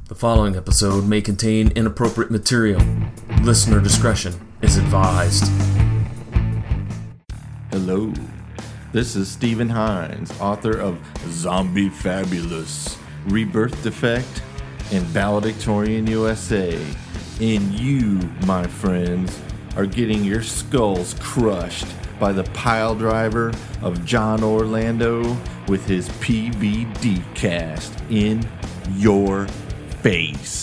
The following episode may contain inappropriate material. Listener discretion is advised. Hello, this is Stephen Hines, author of Zombie Fabulous, Rebirth Defect, and Valedictorian USA. And you, my friends, are getting your skulls crushed by the pile driver of John Orlando with his PVD cast in your face.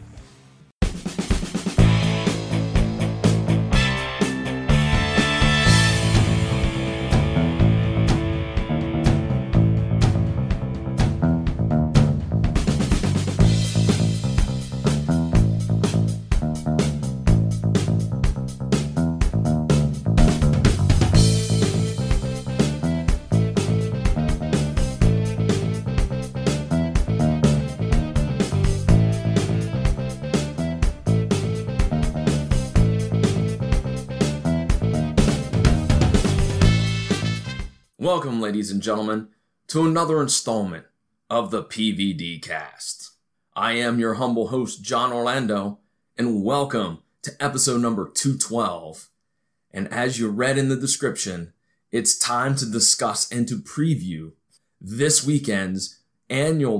Welcome, ladies and gentlemen, to another installment of the PVD Cast. I am your humble host, John Orlando, and welcome to episode number 212. And as you read in the description, it's time to discuss and to preview this weekend's annual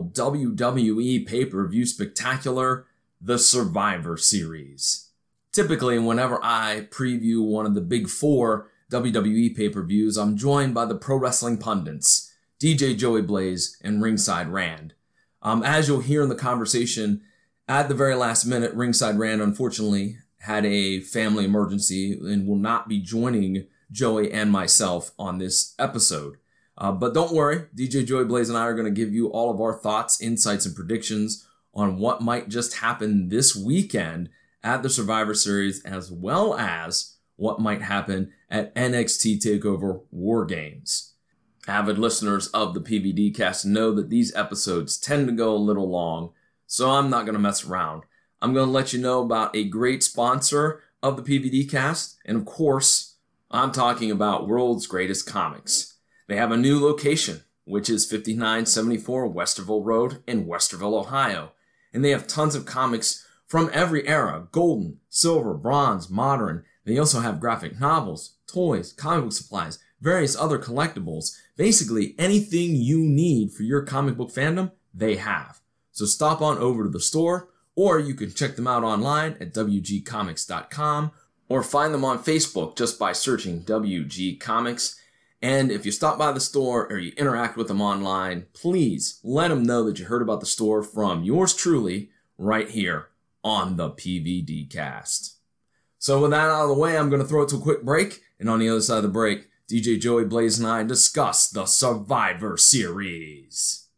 WWE pay-per-view spectacular, The Survivor Series. Typically, whenever I preview one of the big four WWE pay-per-views, I'm joined by the pro wrestling pundits, DJ Joey Blaze and Ringside Rand. As you'll hear in the conversation, at the very last minute, Ringside Rand unfortunately had a family emergency and will not be joining Joey and myself on this episode. But don't worry, DJ Joey Blaze and I are going to give you all of our thoughts, insights, and predictions on what might just happen this weekend at the Survivor Series, as well as what might happen at NXT TakeOver War Games. Avid listeners of the PVD Cast know that these episodes tend to go a little long, so I'm not going to mess around. I'm going to let you know about a great sponsor of the PVD Cast, and of course, I'm talking about World's Greatest Comics. They have a new location, which is 5974 Westerville Road in Westerville, Ohio, and they have tons of comics from every era: golden, silver, bronze, modern. They also have graphic novels, toys, comic book supplies, various other collectibles. Basically, anything you need for your comic book fandom, they have. So stop on over to the store, or you can check them out online at wgcomics.com, or find them on Facebook just by searching WG Comics. And if you stop by the store or you interact with them online, please let them know that you heard about the store from yours truly right here on the PVD Cast. So with that out of the way, I'm going to throw it to a quick break, and on the other side of the break, DJ Joey Blaze and I discuss the Survivor Series.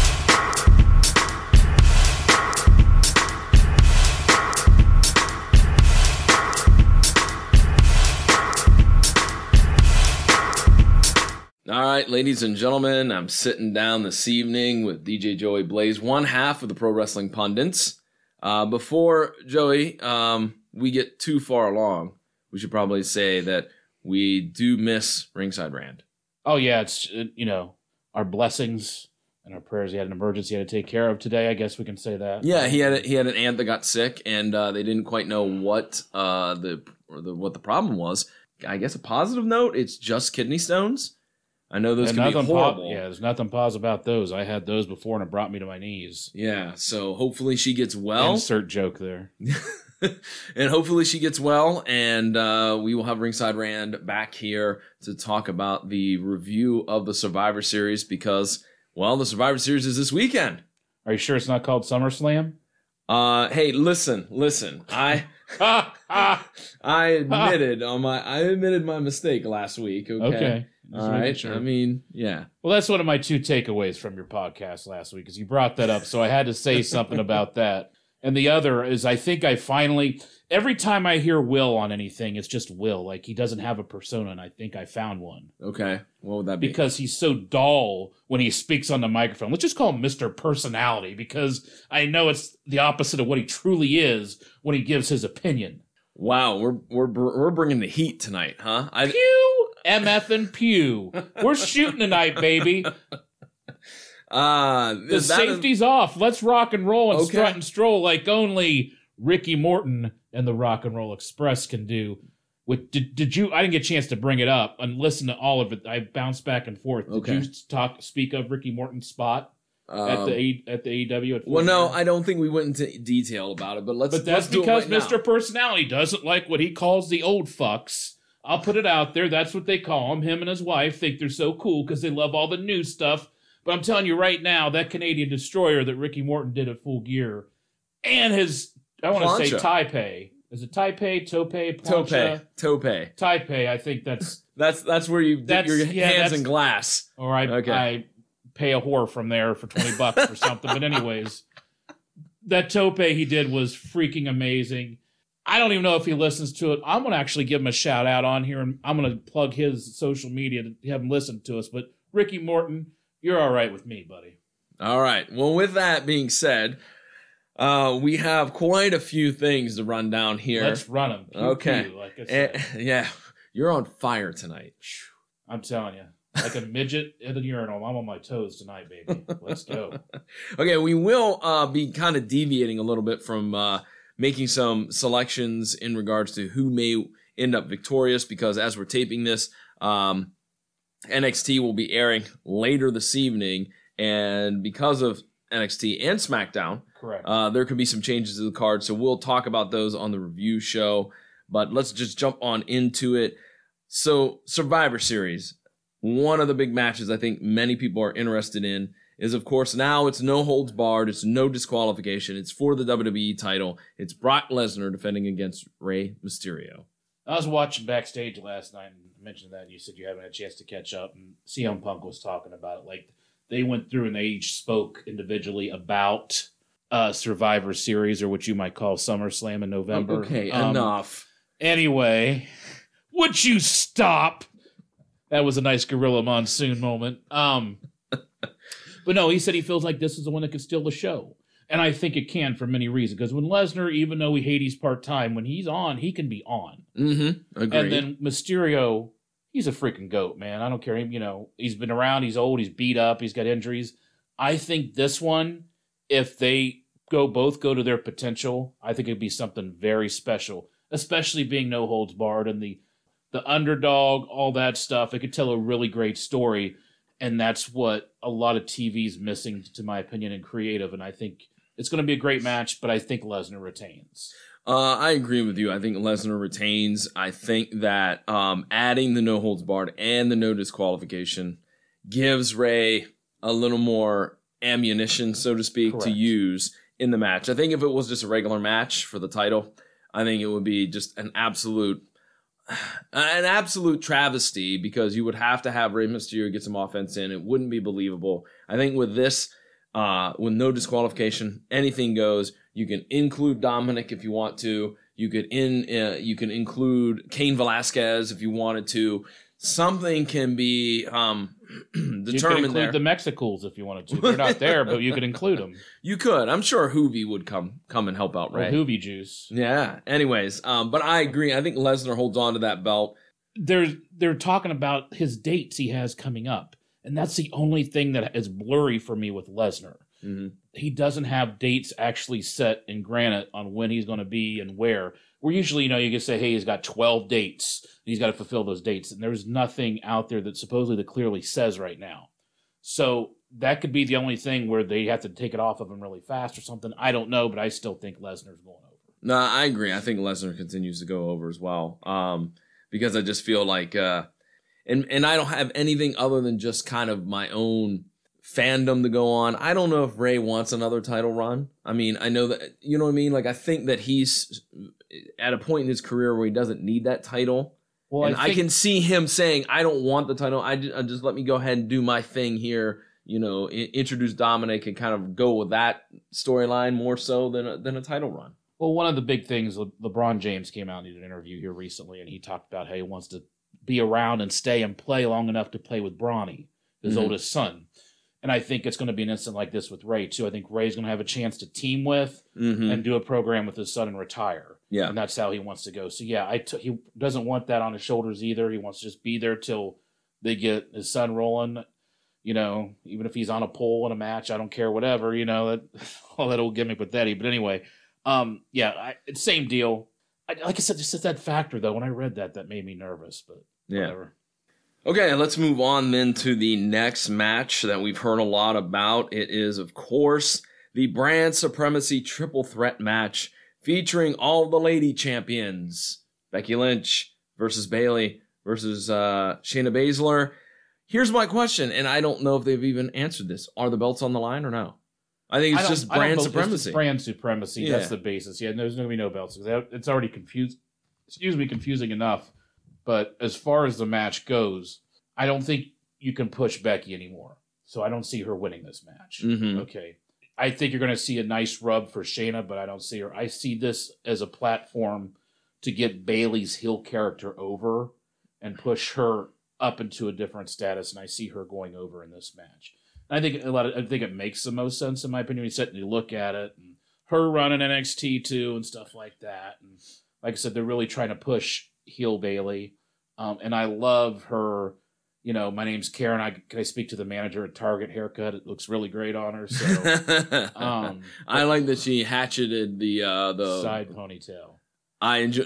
All right, ladies and gentlemen, I'm sitting down this evening with DJ Joey Blaze, one half of the Pro Wrestling Pundits. Before Joey, we get too far along, we should probably say that we do miss Ringside Rand. Oh, yeah, it's, our blessings and our prayers. He had an emergency he had to take care of today. I guess we can say that. Yeah, he had an aunt that got sick, and they didn't quite know what the problem was. I guess a positive note, it's just kidney stones. I know those can be horrible. There's nothing positive about those. I had those before, and it brought me to my knees. Yeah, so hopefully she gets well. Insert joke there. And hopefully she gets well, and we will have Ringside Rand back here to talk about the review of the Survivor Series because, well, the Survivor Series is this weekend. Are you sure it's not called SummerSlam? Hey, listen. I admitted my mistake last week. Okay. All right. Sure. I mean, yeah. Well, that's one of my two takeaways from your podcast last week, is you brought that up, so I had to say something about that. And the other is, I think I finally, every time I hear Will on anything, it's just Will. Like, he doesn't have a persona, and I think I found one. Okay. What would that be? Because he's so dull when he speaks on the microphone. Let's just call him Mr. Personality, because I know it's the opposite of what he truly is when he gives his opinion. Wow, we're bringing the heat tonight, huh? Pew! MF and Pew. We're shooting tonight, baby. The safety's off. Let's rock and roll and strut and stroll like only Ricky Morton and the Rock and Roll Express can do. Did you? I didn't get a chance to bring it up and listen to all of it. I bounced back and forth. Did you speak of Ricky Morton's spot at the AEW? Well, no, I don't think we went into detail about it. But that's because Mr. Personality doesn't like what he calls the old fucks. I'll put it out there. That's what they call him. Him and his wife think they're so cool because they love all the new stuff. But I'm telling you right now, that Canadian Destroyer that Ricky Morton did at Full Gear, and his, I want to say Taipei. Is it Taipei, Tope, Plancha? Tope. Taipei, I think that's where you dip your hands in glass. Or I pay a whore from there for $20 for something. But anyways, that Tope he did was freaking amazing. I don't even know if he listens to it. I'm going to actually give him a shout out on here, and I'm going to plug his social media to have him listen to us. But Ricky Morton, you're all right with me, buddy. All right. Well, with that being said, we have quite a few things to run down here. Let's run them. Okay. Like I said. Yeah, you're on fire tonight. I'm telling you. Like a midget in the urinal. I'm on my toes tonight, baby. Let's go. Okay, we will be kind of deviating a little bit from making some selections in regards to who may end up victorious, because as we're taping this, NXT will be airing later this evening, and because of NXT and SmackDown, correct, there could be some changes to the card, so we'll talk about those on the review show, but let's just jump on into it. So, Survivor Series, one of the big matches I think many people are interested in is, of course, now it's no holds barred, it's no disqualification, it's for the WWE title, it's Brock Lesnar defending against Rey Mysterio. I was watching backstage last night, and I mentioned that, and you said you haven't had a chance to catch up, and CM Punk was talking about it, like, they went through and they each spoke individually about Survivor Series, or what you might call SummerSlam in November. Okay, enough. Anyway, would you stop? That was a nice Gorilla Monsoon moment. But no, he said he feels like this is the one that could steal the show. And I think it can for many reasons. Because when Lesnar, even though we hate he's part-time, when he's on, he can be on. Mm-hmm. Agreed. And then Mysterio, he's a freaking goat, man. I don't care. He's been around. He's old. He's beat up. He's got injuries. I think this one, if they both go to their potential, I think it'd be something very special, especially being no holds barred and the underdog, all that stuff. It could tell a really great story, and that's what a lot of TV's missing, to my opinion, in creative. And I think it's going to be a great match, but I think Lesnar retains. I agree with you. I think Lesnar retains. I think that adding the no holds barred and the no disqualification gives Rey a little more ammunition, so to speak, Correct, to use in the match. I think if it was just a regular match for the title, I think it would be just an absolute travesty, because you would have to have Rey Mysterio get some offense in. It wouldn't be believable. I think with this, with no disqualification, anything goes. You can include Dominic if you want to. You can include Cain Velasquez if you wanted to. Something can be determined there. You can include the Mexicools if you wanted to. They're not there, but you could include them. You could. I'm sure Hoovy would come and help out, right? Hoovy juice. Yeah. Anyways, but I agree. I think Lesnar holds on to that belt. They're talking about his dates he has coming up, and that's the only thing that is blurry for me with Lesnar. Mm-hmm. He doesn't have dates actually set in granite on when he's going to be and where. Where usually, you can say, hey, he's got 12 dates. He's got to fulfill those dates. And there's nothing out there that supposedly clearly says right now. So that could be the only thing where they have to take it off of him really fast or something. I don't know, but I still think Lesnar's going over. No, I agree. I think Lesnar continues to go over as well. Because I just feel like, and I don't have anything other than just kind of my own fandom to go on. I don't know if Rey wants another title run. I mean, I know that, you know what I mean? Like, I think that he's at a point in his career where he doesn't need that title. Well, and I can see him saying, I don't want the title. I just let me go ahead and do my thing here. Introduce Dominic and kind of go with that storyline more so than a title run. Well, one of the big things, LeBron James came out and did an interview here recently, and he talked about how he wants to be around and stay and play long enough to play with Bronny, his oldest son. And I think it's going to be an incident like this with Rey, too. I think Rey's going to have a chance to team with and do a program with his son and retire. Yeah. And that's how he wants to go. So, yeah, he doesn't want that on his shoulders either. He wants to just be there till they get his son rolling. even if he's on a pole in a match, I don't care, whatever, that all that old gimmick with Eddie. But anyway, it's same deal. Like I said, just that factor, though, when I read that made me nervous, but whatever. Okay, let's move on then to the next match that we've heard a lot about. It is, of course, the Brand Supremacy Triple Threat match featuring all the lady champions. Becky Lynch versus Bayley versus Shayna Baszler. Here's my question, and I don't know if they've even answered this. Are the belts on the line or no? I think it's just brand supremacy. It's just brand supremacy. Yeah. That's the basis. Yeah, there's going to be no belts. It's already confusing enough. But as far as the match goes, I don't think you can push Becky anymore. So I don't see her winning this match. Mm-hmm. Okay. I think you're going to see a nice rub for Shayna, but I don't see her. I see this as a platform to get Bayley's heel character over and push her up into a different status, and I see her going over in this match. And I think it makes the most sense, in my opinion. You sit and you look at it, and her running NXT too, and stuff like that. And like I said, they're really trying to push heel Bayley, and I love her. My name's Karen. Can I speak to the manager at Target haircut? It looks really great on her. So, I like that she hatcheted the side ponytail. I enjoy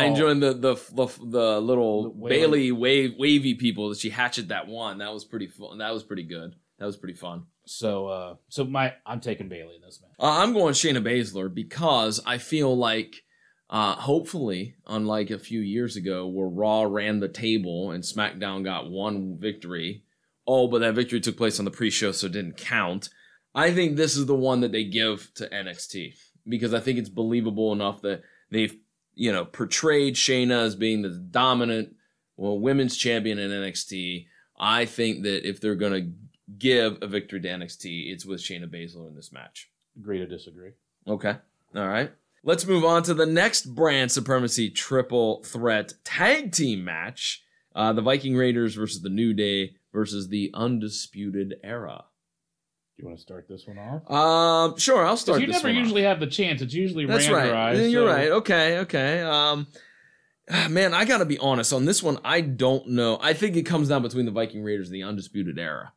the little Bayley wavy people that she hatcheted that one. That was pretty fun. That was pretty good. That was pretty fun. So I'm taking Bayley in this match. I'm going Shayna Baszler because I feel like, hopefully, unlike a few years ago where Raw ran the table and SmackDown got one victory. Oh, but that victory took place on the pre-show, so it didn't count. I think this is the one that they give to NXT because I think it's believable enough that they've portrayed Shayna as being the dominant women's champion in NXT. I think that if they're going to give a victory to NXT, it's with Shayna Baszler in this match. Agree to disagree. Okay. All right. Let's move on to the next Brand Supremacy Triple Threat Tag Team match. The Viking Raiders versus the New Day versus the Undisputed Era. Do you want to start this one off? Sure, I'll start this one. You never usually have the chance. It's usually That's Randy right. You're right. Okay. Man, I got to be honest. On this one, I don't know. I think it comes down between the Viking Raiders and the Undisputed Era.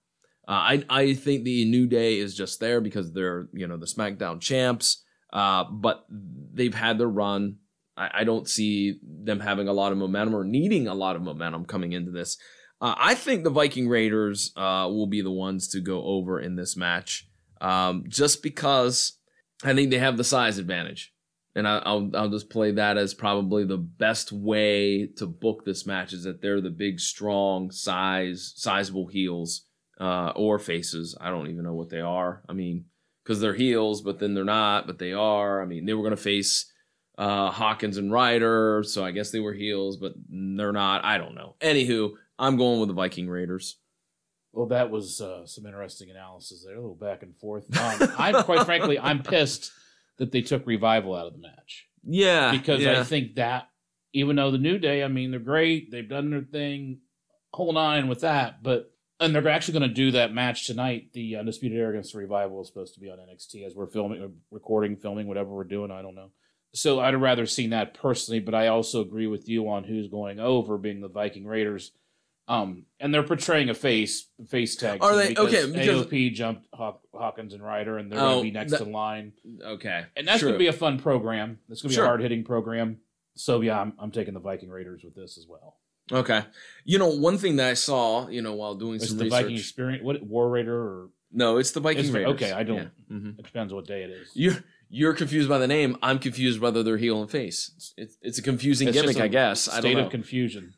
I think the New Day is just there because they're, the SmackDown champs. But they've had their run. I don't see them having a lot of momentum or needing a lot of momentum coming into this. I think the Viking Raiders will be the ones to go over in this match, just because I think they have the size advantage, and I'll just play that as probably the best way to book this match is that they're the big, strong, sizable heels or faces. I don't even know what they are. I mean, because they're heels, but then they're not, but they are. I mean, they were going to face Hawkins and Ryder, so I guess they were heels, but they're not. I don't know. Anywho, I'm going with the Viking Raiders. Well, that was some interesting analysis there, a little back and forth. Quite frankly, I'm pissed that they took Revival out of the match. Yeah. Because I think that, even though the New Day, I mean, they're great, they've done their thing, whole nine with that, and they're actually going to do that match tonight. The Undisputed Era against the Revival is supposed to be on NXT as we're filming, whatever we're doing, I don't know. So I'd have rather seen that personally, but I also agree with you on who's going over, being the Viking Raiders. And they're portraying a face tag. Are they? Okay. Because AOP jumped Hawkins and Ryder, and they're going to be next in line. Okay. And that's going to be a fun program. That's going to be a hard-hitting program. So, yeah, I'm taking the Viking Raiders with this as well. Okay. One thing that I saw, while doing some research. It's the Viking Experience. What, War Raider or? No, it's the Viking Raiders. Okay, I don't. Yeah. Mm-hmm. It depends what day it is. You're confused by the name. I'm confused whether they're heel and face. It's a confusing gimmick, I guess. I don't know. State of confusion.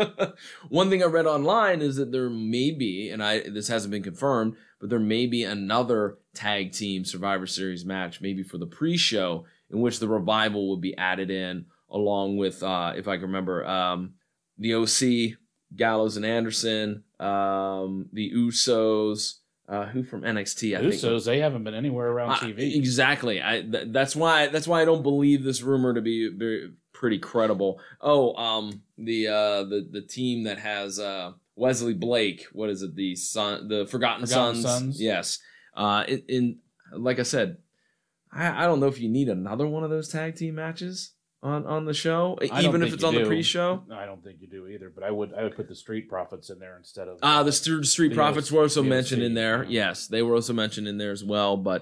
One thing I read online is that there may be, and this hasn't been confirmed, but there may be another tag team Survivor Series match, maybe for the pre-show, in which the Revival would be added in, along with, if I can remember, the OC, Gallows and Anderson, the Usos. Who from NXT? I think Usos. They haven't been anywhere around TV. Exactly. That's why I don't believe this rumor to be pretty credible. Oh, the team that has Wesley Blake. What is it? The Forgotten Sons. Yes. Like I said, I don't know if you need another one of those tag team matches. on the show, I don't even if think it's you on the do. pre-show? No, I don't think you do either. But I would put the Street Profits in there instead of The Street the Profits were also UFC, mentioned in there. yeah. Yes, they were also mentioned in there as well. But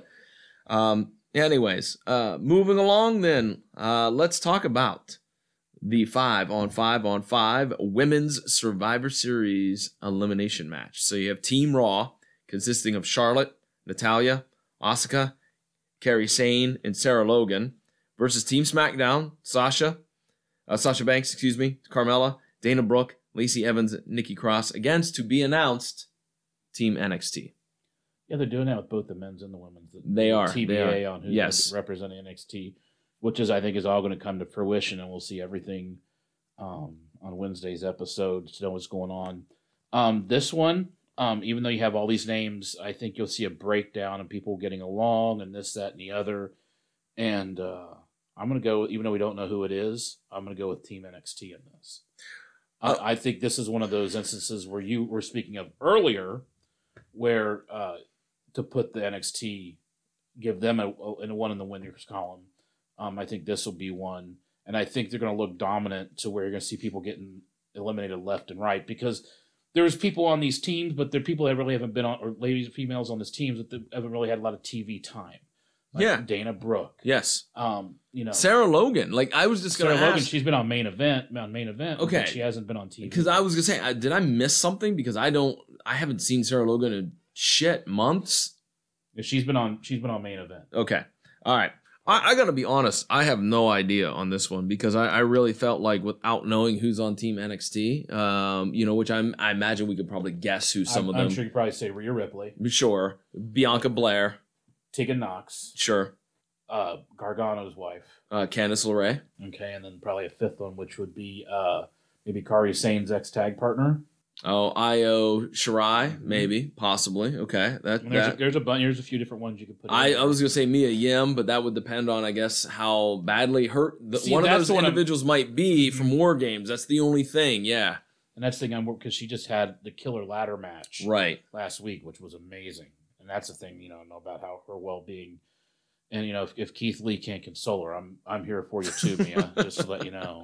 anyways, moving along then, let's talk about the 5-on-5-on-5 Women's Survivor Series elimination match. So you have Team Raw, consisting of Charlotte, Natalya, Asuka, Kairi Sane, and Sarah Logan, versus Team SmackDown, Sasha Banks, Carmella, Dana Brooke, Lacey Evans, Nikki Cross, against, to be announced, Team NXT. Yeah, they're doing that with both the men's and the women's. They are. TBA They are. on who's Yes. representing NXT, which I think is all going to come to fruition, and we'll see everything on Wednesday's episode to know what's going on. This one, even though you have all these names, I think you'll see a breakdown of people getting along and this, that, and the other. And I'm going to go, even though we don't know who it is, I'm going to go with Team NXT in this. I think this is one of those instances where you were speaking of earlier, where to put the NXT, give them a one in the winners column. I think this will be one. And I think they're going to look dominant to where you're going to see people getting eliminated left and right, because there's people on these teams, but there are people that really haven't been on, or ladies and females on these teams that haven't really had a lot of TV time. Like Dana Brooke. Yes. Sarah Logan. Like, I was just going to ask. Logan, she's been on main event. Okay. But she hasn't been on TV. Because I was going to say, did I miss something? Because I haven't seen Sarah Logan in months. She's been on main event. Okay. All right. I got to be honest. I have no idea on this one, because I really felt like, without knowing who's on Team NXT, which I imagine we could probably guess who some of them. I'm sure you could probably say Rhea Ripley. Sure. Bianca Blair. Tegan Knox. Sure. Gargano's wife. Candice LeRae. Okay, and then probably a fifth one, which would be maybe Kairi Sane's ex-tag partner. Oh, Io Shirai, maybe, possibly. Okay, there's a bunch. There's a few different ones you could put. I was gonna say Mia Yim, but that would depend on, I guess, how badly hurt one of those individuals might be from War Games. That's the only thing. Yeah, and that's the thing, because she just had the killer ladder match last week, which was amazing. And that's the thing, know about how her well-being, and if Keith Lee can't console her, I'm here for you too, Mia. Just to let you know.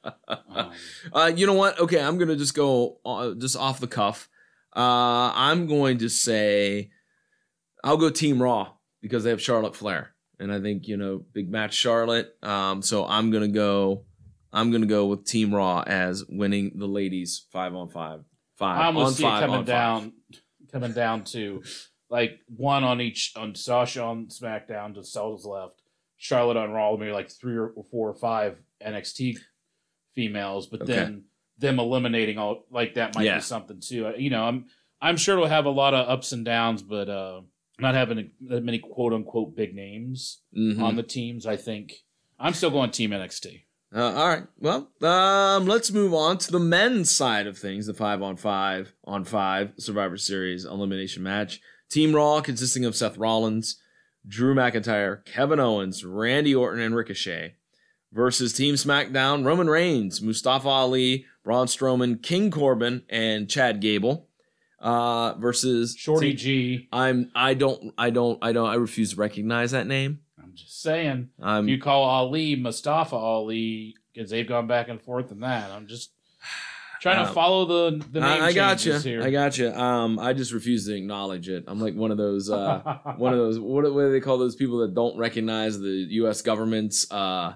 You know what? Okay, I'm gonna just go just off the cuff. I'm going to say I'll go Team Raw, because they have Charlotte Flair, and I think big match Charlotte. So I'm gonna go with Team Raw as winning the ladies 5-on-5. I almost see it coming down to. Like one on Sasha on SmackDown to Sal's left, Charlotte on Raw, maybe like 3 or 4 or 5 NXT females, but then them eliminating all like that might be something too. I'm sure it'll have a lot of ups and downs, but not having that many quote unquote big names on the teams, I think I'm still going Team NXT. All right. Well, let's move on to the men's side of things, the 5-on-5 Survivor Series elimination match. Team Raw, consisting of Seth Rollins, Drew McIntyre, Kevin Owens, Randy Orton, and Ricochet, versus Team SmackDown, Roman Reigns, Mustafa Ali, Braun Strowman, King Corbin, and Chad Gable, versus Shorty G. I refuse to recognize that name. I'm just saying, if you call Ali Mustafa Ali, because they've gone back and forth in that, I'm just trying to follow the name I got you. here. I got you. I just refuse to acknowledge it. I'm like one of those what do they call those people that don't recognize the U.S. government's laws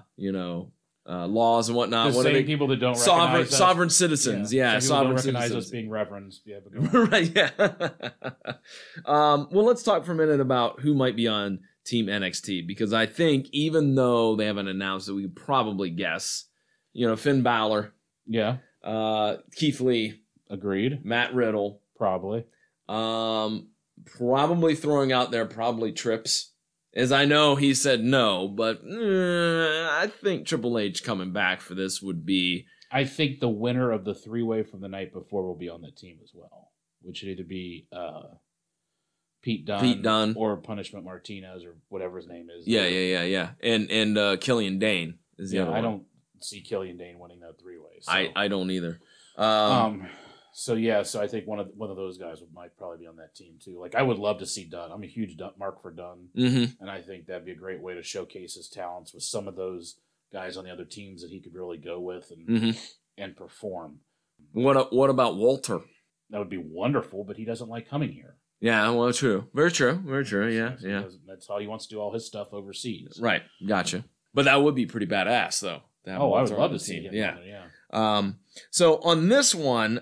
and whatnot. The same people that don't recognize us. Sovereign citizens. Yeah, sovereign don't recognize citizens. us being reverends. Yeah, right. Yeah. Well, let's talk for a minute about who might be on Team NXT, because I think even though they haven't announced it, we could probably guess. Finn Balor. Yeah. Keith Lee. Agreed. Matt Riddle. Probably. Probably throwing out there Trips. As I know he said no, but I think Triple H coming back for this would be... I think the winner of the 3-way from the night before will be on that team as well, which should either be Pete Dunne or Punishment Martinez or whatever his name is. Yeah. And Killian Dane is the other one. I don't see Killian Dane winning that 3-way. So. I don't either. So I think one of those guys might probably be on that team too. Like, I would love to see Dunn. I'm a huge mark for Dunn, and I think that'd be a great way to showcase his talents with some of those guys on the other teams that he could really go with and perform. What about Walter? That would be wonderful, but he doesn't like coming here. Yeah, well, true. Very true. Very true. Yeah, So yeah. That's how he wants to do all his stuff overseas. Right. Gotcha. But that would be pretty badass, though. to have Oh, I would Walter love on to the see team. him. Yeah. On it, yeah. So on this one,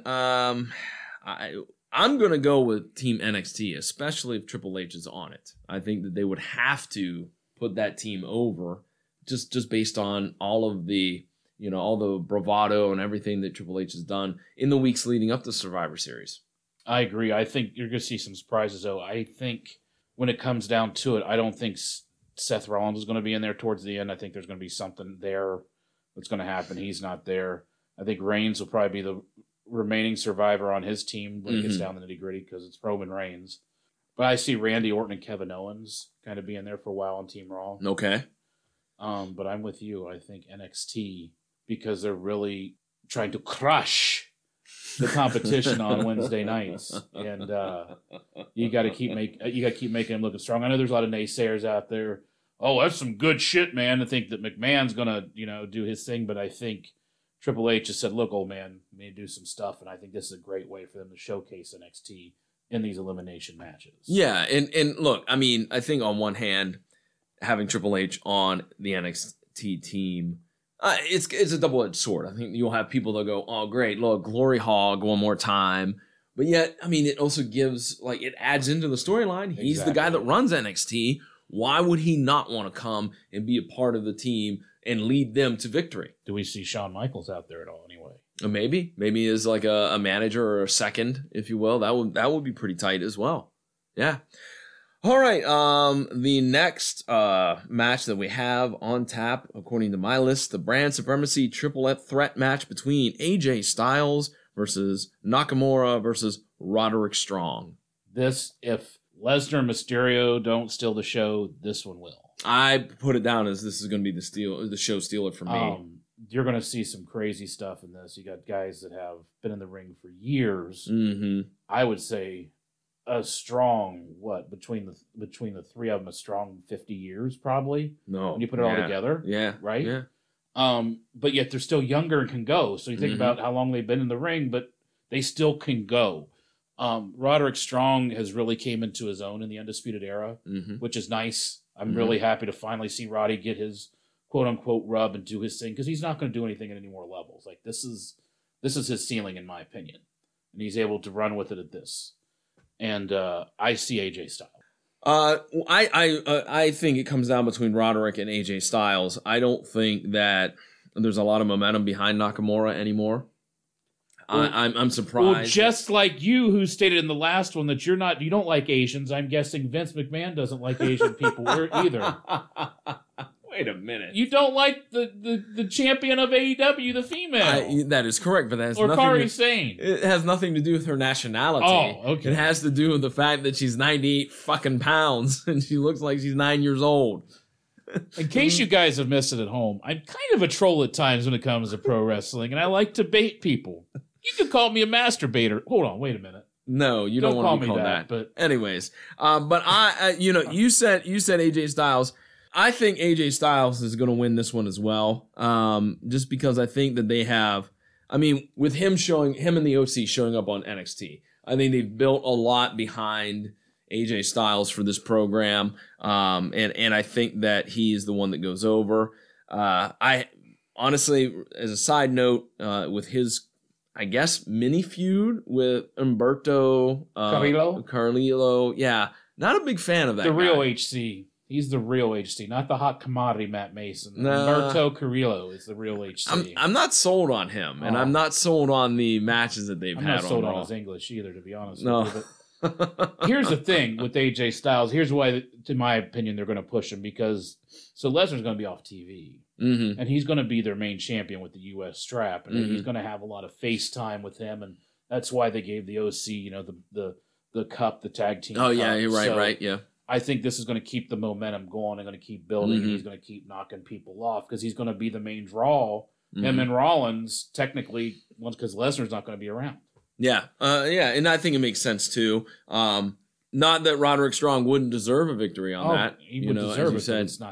I'm going to go with Team NXT, especially if Triple H is on it. I think that they would have to put that team over just based on all of the, all the bravado and everything that Triple H has done in the weeks leading up to Survivor Series. I agree. I think you're going to see some surprises, though. I think when it comes down to it, I don't think Seth Rollins is going to be in there towards the end. I think there's going to be something there that's going to happen. He's not there. I think Reigns will probably be the remaining survivor on his team when it gets down to the nitty-gritty because it's Roman Reigns. But I see Randy Orton and Kevin Owens kind of being there for a while on Team Raw. Okay. But I'm with you. I think NXT, because they're really trying to crush the competition on Wednesday nights, and you got to keep making them looking strong. I know there's a lot of naysayers out there. Oh, that's some good shit, man. I think that McMahon's gonna, do his thing, but I think Triple H just said, "Look, old man, we need to do some stuff," and I think this is a great way for them to showcase NXT in these elimination matches. Yeah, and look, I mean, I think on one hand, having Triple H on the NXT team. It's a double-edged sword. I think you'll have people that go, oh, great, look, Glory Hog one more time. But yet, I mean, it also gives, it adds into the storyline. He's the guy that runs NXT. Why would he not want to come and be a part of the team and lead them to victory? Do we see Shawn Michaels out there at all anyway? Maybe as like a manager or a second, if you will. That would be pretty tight as well. Yeah. All right, the next match that we have on tap, according to my list, the Brand Supremacy Triple Threat match between AJ Styles versus Nakamura versus Roderick Strong. This, if Lesnar and Mysterio don't steal the show, this one will. I put it down as this is going to be the show stealer for me. You're going to see some crazy stuff in this. You got guys that have been in the ring for years. Mm-hmm. I would say a strong, between the three of them, a strong 50 years probably. No. When you put it all together. Yeah. Right? Yeah. But yet they're still younger and can go. So you think about how long they've been in the ring, but they still can go. Roderick Strong has really came into his own in the Undisputed Era, which is nice. I'm really happy to finally see Roddy get his quote-unquote rub and do his thing, because he's not going to do anything at any more levels. Like, this is his ceiling, in my opinion. And he's able to run with it at this. And I see AJ Styles. I think it comes down between Roderick and AJ Styles. I don't think that there's a lot of momentum behind Nakamura anymore. I'm surprised. Well, just like you, who stated in the last one that you don't like Asians. I'm guessing Vince McMahon doesn't like Asian people either. Wait a minute. You don't like the champion of AEW, the female. That is correct, but that has or nothing Kairi to, Sane. It has nothing to do with her nationality. Oh, okay. It has to do with the fact that she's 98 fucking pounds and she looks like she's 9 years old. In case you guys have missed it at home, I'm kind of a troll at times when it comes to pro wrestling, and I like to bait people. You could call me a masturbator. Hold on, wait a minute. No, you don't want to be called that. But anyways, but you said AJ Styles. I think AJ Styles is going to win this one as well, just because I think that they have, with him and the OC showing up on NXT, I think they've built a lot behind AJ Styles for this program, and I think that he's the one that goes over. I honestly, as a side note, with his, I guess, mini feud with Humberto Carrillo, yeah, not a big fan of that. The real HC. He's the real HC, not the hot commodity Matt Mason. No. Humberto Carrillo is the real HC. I'm not sold on him, and I'm not sold on the matches that they've had. I'm not sold on his English either, to be honest with you. But here's the thing with AJ Styles. Here's why, in my opinion, they're going to push him, because Lesnar's going to be off TV, and he's going to be their main champion with the U.S. strap, and he's going to have a lot of FaceTime with him, and that's why they gave the OC, the cup, the tag team. Oh yeah, cup. you're right, right, yeah. I think this is going to keep the momentum going and going to keep building, and he's going to keep knocking people off because he's going to be the main draw. Him and Rollins, technically, once because Lesnar's not going to be around. Yeah, and I think it makes sense too. Not that Roderick Strong wouldn't deserve a victory on that. He would deserve it, but it's not happening.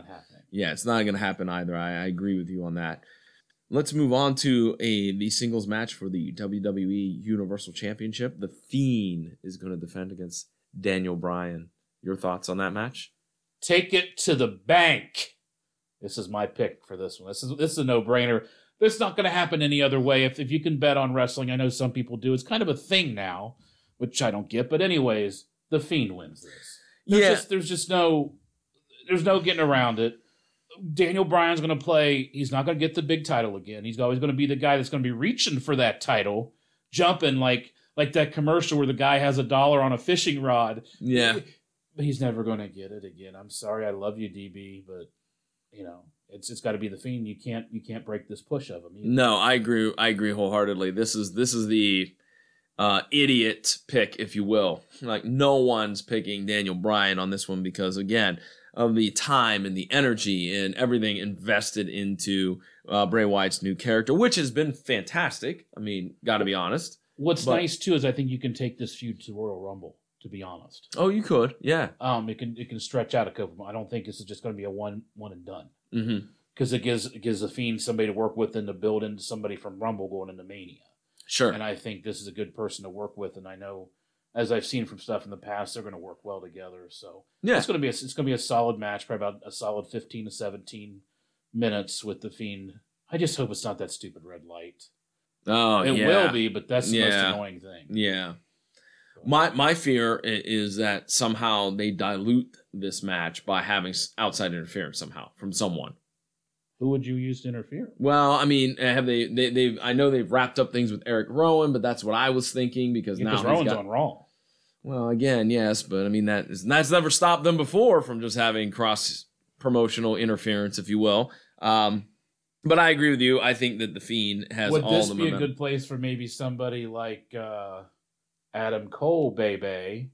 Yeah, it's not going to happen either. I agree with you on that. Let's move on to the singles match for the WWE Universal Championship. The Fiend is going to defend against Daniel Bryan. Your thoughts on that match? Take it to the bank. This is my pick for this one. This is a no-brainer. This is not going to happen any other way. If you can bet on wrestling, I know some people do. It's kind of a thing now, which I don't get. But anyways, the Fiend wins this. There's no getting around it. Daniel Bryan's going to play. He's not going to get the big title again. He's always going to be the guy that's going to be reaching for that title, jumping like that commercial where the guy has $1 on a fishing rod. Yeah. But he's never going to get it again. I'm sorry. I love you, DB, but it's got to be the Fiend. You can't break this push of him either. No, I agree wholeheartedly. This is the idiot pick, if you will. Like, no one's picking Daniel Bryan on this one because, again, of the time and the energy and everything invested into Bray Wyatt's new character, which has been fantastic. I mean, got to be honest. What's nice too is I think you can take this feud to Royal Rumble. To be honest. Oh, you could, yeah. It can stretch out a couple. I don't think this is just going to be a one and done. Because it gives the Fiend somebody to work with and to build into somebody from Rumble going into Mania. Sure. And I think this is a good person to work with, and I know, as I've seen from stuff in the past, they're going to work well together. So yeah, it's going to be a solid match, probably about a solid 15 to 17 minutes with the Fiend. I just hope it's not that stupid red light. Oh, it will be, but that's the most annoying thing. Yeah. My fear is that somehow they dilute this match by having outside interference somehow from someone. Who would you use to interfere? Well, I mean, have they? I know they've wrapped up things with Eric Rowan, but that's what I was thinking because now Rowan's on Raw. Well, again, yes, but I mean that's never stopped them before from just having cross promotional interference, if you will. But I agree with you. I think that the Fiend has all the momentum. Would this be a good place for maybe somebody like Adam Cole, baby,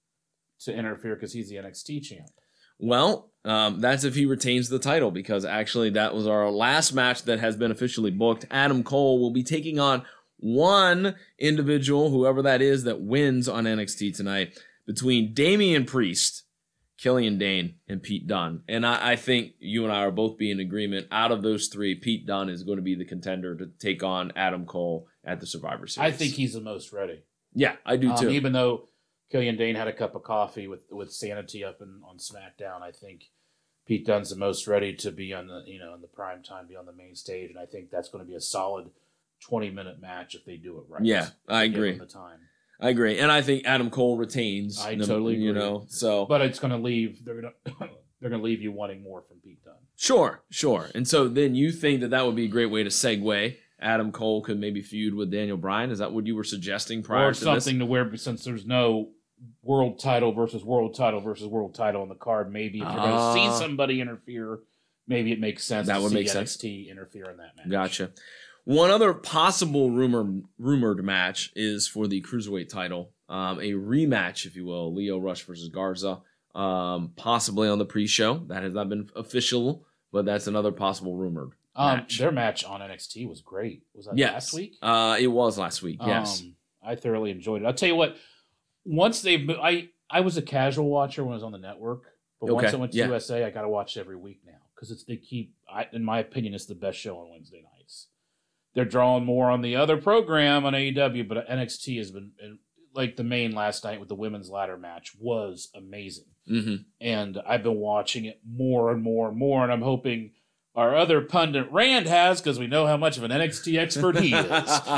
to interfere because he's the NXT champ? Well, that's if he retains the title, because actually that was our last match that has been officially booked. Adam Cole will be taking on one individual, whoever that is, that wins on NXT tonight, between Damian Priest, Killian Dane, and Pete Dunne. And I think you and I are both be in agreement. Out of those three, Pete Dunne is going to be the contender to take on Adam Cole at the Survivor Series. I think he's the most ready. Yeah, I do too. Even though Killian Dane had a cup of coffee with Sanity up on SmackDown, I think Pete Dunne's the most ready to be on the in the prime time, be on the main stage, and I think that's going to be a solid 20-minute match if they do it right. Yeah, I agree. Give him the time. I agree, and I think Adam Cole retains. I totally agree. But it's going to leave. They're going to leave you wanting more from Pete Dunne. Sure. And so then you think that would be a great way to segue. Adam Cole could maybe feud with Daniel Bryan. Is that what you were suggesting prior to this? Or something to where, since there's no world title versus world title on the card, maybe if you're going to see somebody interfere, maybe it makes sense to see NXT interfere in that match. Gotcha. One other possible rumored match is for the Cruiserweight title, a rematch, if you will, Lio Rush versus Garza, possibly on the pre-show. That has not been official, but that's another possible rumored match. Their match on NXT was great. Was that last week? It was last week, yes. I thoroughly enjoyed it. I'll tell you what, once I was a casual watcher when I was on the network, but once I went to USA, I got to watch it every week now because in my opinion, it's the best show on Wednesday nights. They're drawing more on the other program on AEW, but NXT has been, like the main last night with the women's ladder match was amazing. Mm-hmm. And I've been watching it more and more and more, and I'm hoping our other pundit Rand has, because we know how much of an NXT expert he is.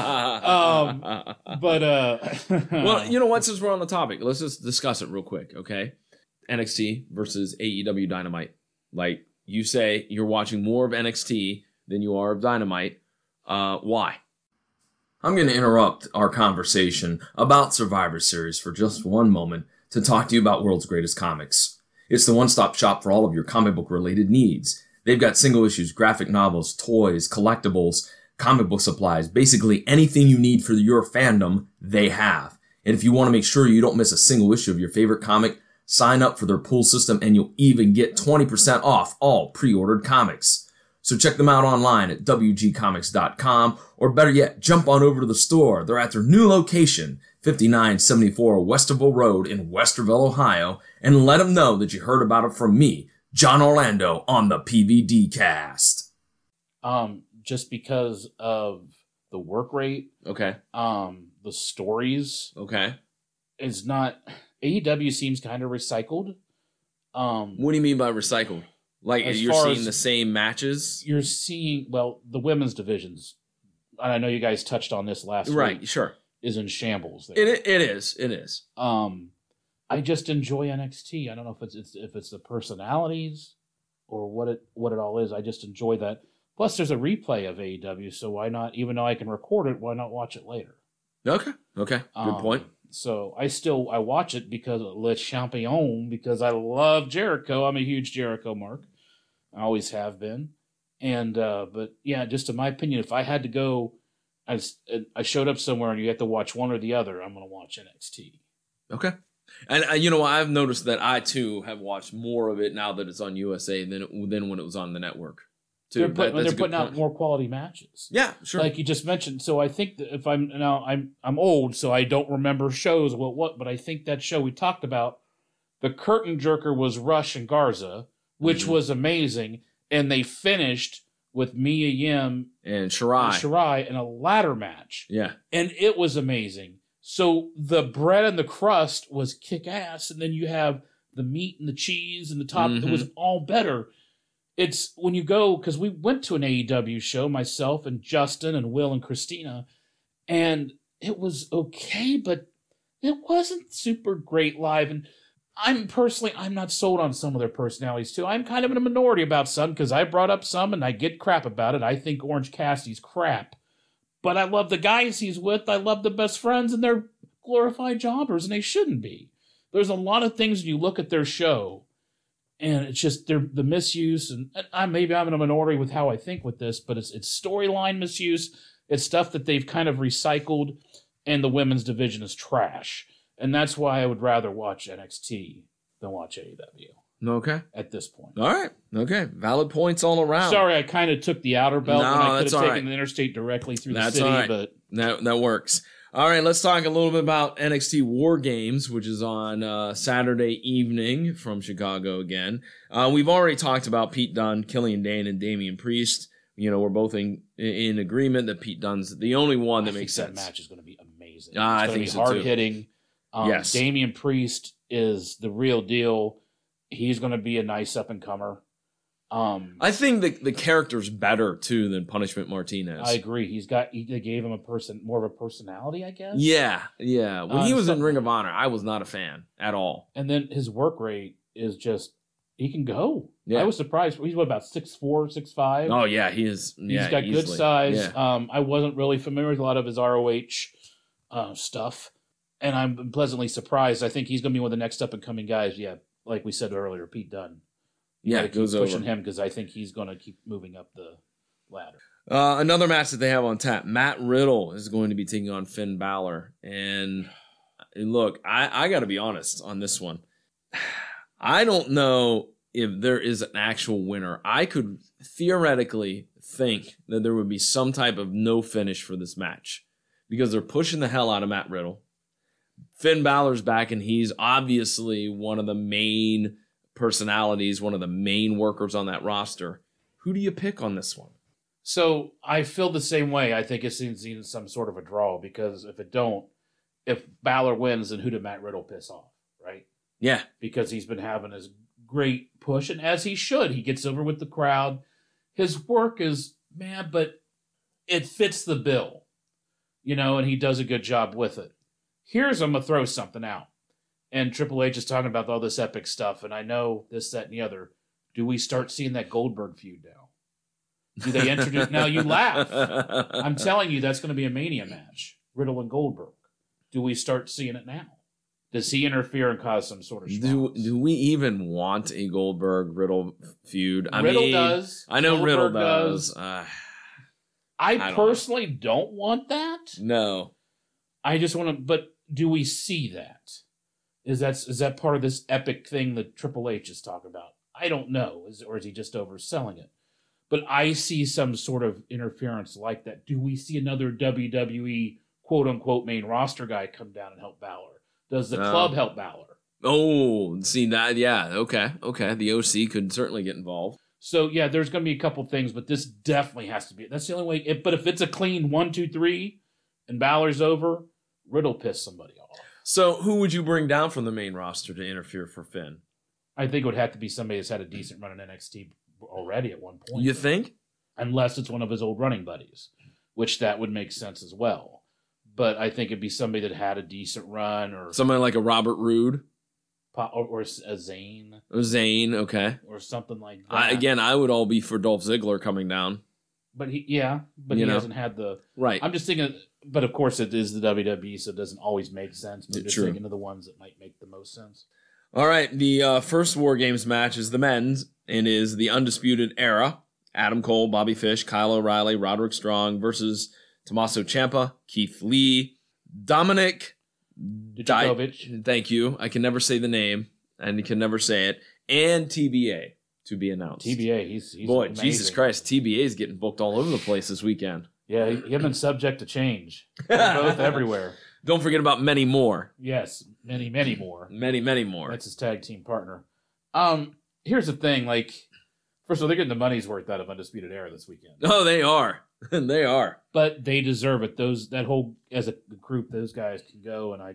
Well, you know what? Since we're on the topic, let's just discuss it real quick, okay? NXT versus AEW Dynamite. Like you say, you're watching more of NXT than you are of Dynamite. Why? I'm going to interrupt our conversation about Survivor Series for just one moment to talk to you about World's Greatest Comics. It's the one-stop shop for all of your comic book-related needs. They've got single issues, graphic novels, toys, collectibles, comic book supplies, basically anything you need for your fandom, they have. And if you want to make sure you don't miss a single issue of your favorite comic, sign up for their pool system and you'll even get 20% off all pre-ordered comics. So check them out online at wgcomics.com, or better yet, jump on over to the store. They're at their new location, 5974 Westerville Road in Westerville, Ohio, and let them know that you heard about it from me, John Orlando on the PVD cast. Just because of the work rate, Okay. the stories Okay. is not. AEW seems kind of recycled. What do you mean by recycled? Like As you're far seeing as- the same matches? You're seeing, well, the women's divisions, and I know you guys touched on this last Right, week, sure. is in shambles. There. It is. I just enjoy NXT. I don't know if it's the personalities or what it all is. I just enjoy that. Plus, there's a replay of AEW, so why not? Even though I can record it, why not watch it later? Okay. Good point. So I watch it because of Le Champion, because I love Jericho. I'm a huge Jericho mark. I always have been. And but yeah, just in my opinion, if I had to go, I showed up somewhere and you have to watch one or the other, I'm going to watch NXT. Okay. And I've noticed that I too have watched more of it now that it's on USA than when it was on the network. Too. They're That's a good putting out point. more quality matches. Yeah, sure. Like you just mentioned. So I think that if I'm old, so I don't remember shows. But I think that show we talked about, the curtain jerker was Rush and Garza, which was amazing, and they finished with Mia Yim and Shirai in a ladder match. Yeah. And it was amazing. So the bread and the crust was kick ass, and then you have the meat and the cheese and the top. It was all better. It's when you go, because we went to an AEW show, myself and Justin and Will and Christina, and it was okay, but it wasn't super great live. And I'm not sold on some of their personalities too. I'm kind of in a minority about some because I brought up some and I get crap about it. I think Orange Cassidy's crap. But I love the guys he's with. I love the best friends, and they're glorified jobbers, and they shouldn't be. There's a lot of things when you look at their show, and it's just the misuse. And maybe I'm in a minority with how I think with this, but it's storyline misuse. It's stuff that they've kind of recycled, and the women's division is trash. And that's why I would rather watch NXT than watch AEW. Okay. At this point. All right. Okay. Valid points all around. Sorry, I kind of took the outer belt No, when I could that's have all taken right. the interstate directly through That's the city, all right. but That works. All right, let's talk a little bit about NXT War Games, which is on Saturday evening from Chicago again. We've already talked about Pete Dunne, Killian Dane, and Damian Priest. We're both in agreement that Pete Dunne's the only one that makes sense. That match is going to be amazing. I It's going think to so, be too. hard hitting. Yes. Damian Priest is the real deal. He's going to be a nice up and comer. I think the character's better too than Punishment Martinez. I agree. They gave him more of a personality, I guess. Yeah. When he was in some- Ring of Honor, I was not a fan at all. And then his work rate is just, he can go. Yeah. I was surprised. He's about 6'4", 6'5". Oh yeah, he is. He's got good easily. size. Yeah. I wasn't really familiar with a lot of his ROH stuff, and I'm pleasantly surprised. I think he's going to be one of the next up and coming guys. Yeah, like we said earlier, Pete Dunne. Yeah, Keep goes pushing over. him because I think he's going to keep moving up the ladder. Another match that they have on tap, Matt Riddle is going to be taking on Finn Balor. And look, I got to be honest on this one. I don't know if there is an actual winner. I could theoretically think that there would be some type of no finish for this match because they're pushing the hell out of Matt Riddle. Finn Balor's back, and he's obviously one of the main personalities, one of the main workers on that roster. Who do you pick on this one? So I feel the same way. I think it's in some sort of a draw because if Balor wins, then who did Matt Riddle piss off, right? Yeah. Because he's been having his great push, and as he should. He gets over with the crowd. His work is, but it fits the bill, and he does a good job with it. I'm going to throw something out. And Triple H is talking about all this epic stuff, and I know this, that, and the other. Do we start seeing that Goldberg feud now? Do they introduce... Now, you laugh. I'm telling you, that's going to be a Mania match. Riddle and Goldberg. Do we start seeing it now? Does he interfere and cause some sort of schmaltz? Do we even want a Goldberg-Riddle feud? Riddle does. I know Goldberg Riddle does. I personally don't want that. No. I just want to... But do we see that? Is that part of this epic thing that Triple H is talking about? I don't know. Or is he just overselling it? But I see some sort of interference like that. Do we see another WWE quote-unquote main roster guy come down and help Balor? Does the club help Balor? Oh, see that? Yeah, okay. The OC could certainly get involved. So yeah, there's going to be a couple things, but this definitely has to be. That's the only way. But if it's a clean 1, 2, 3, and Balor's over, Riddle piss somebody off. So who would you bring down from the main roster to interfere for Finn? I think it would have to be somebody that's had a decent run in NXT already at one point. You think? Unless it's one of his old running buddies, which that would make sense as well. But I think it'd be somebody that had a decent run, or somebody like a Robert Roode, or a Zayn, or Zayn, okay, or something like that. I would all be for Dolph Ziggler coming down. But he hasn't had the right. I'm just thinking, but of course it is the WWE, so it doesn't always make sense. But just thinking of the ones that might make the most sense. All right, the first War Games match is the men's, and is the Undisputed Era. Adam Cole, Bobby Fish, Kyle O'Reilly, Roderick Strong versus Tommaso Ciampa, Keith Lee, Dominic Dijakovic. Thank you. I can never say the name, and you can never say it. And TBA to be announced. TBA, he's boy, amazing. Jesus Christ, TBA is getting booked all over the place this weekend. Yeah, him and Subject to Change. They're both everywhere. Don't forget about many more. Yes, many, many more. Many more. That's his tag team partner. Here's the thing, like, first of all, they're getting the money's worth out of Undisputed Era this weekend. Oh, they are. They are. But they deserve it. That whole, as a group, those guys can go, and I've